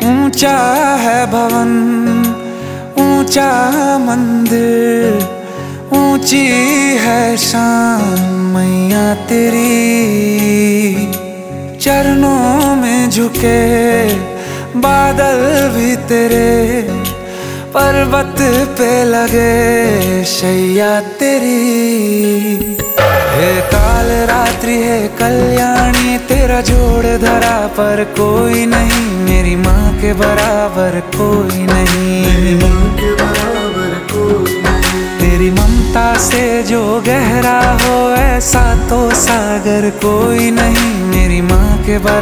ऊंचा है भवन, ऊंचा मंदिर, ऊंची है शान मैया तेरी। चरणों में झुके बादल भी तेरे, पर्वत पे लगे शैया तेरी। हे काल रात्रि है कल्याणी, तेरा जोड़ धरा पर कोई नहीं, मेरी माँ के बराबर कोई नहीं। तेरी ममता से जो गहरा हो ऐसा तो सागर कोई नहीं, मेरी माँ के बराबर